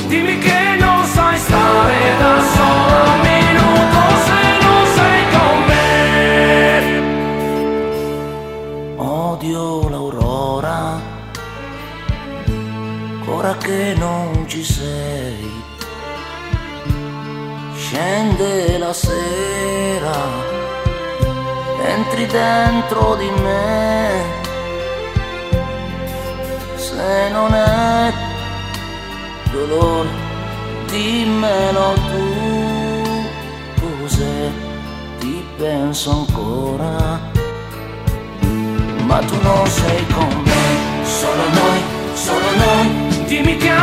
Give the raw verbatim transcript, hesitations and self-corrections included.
dimmi che non sai stare da solo un minuto se non sei con me. Odio l'aurora, ora che non ci sei. Scende la sera, entri dentro di me. Se non è dolore, dimmelo tu, cos'è? Ti penso ancora, ma tu non sei con me. Solo noi, solo noi, dimmi che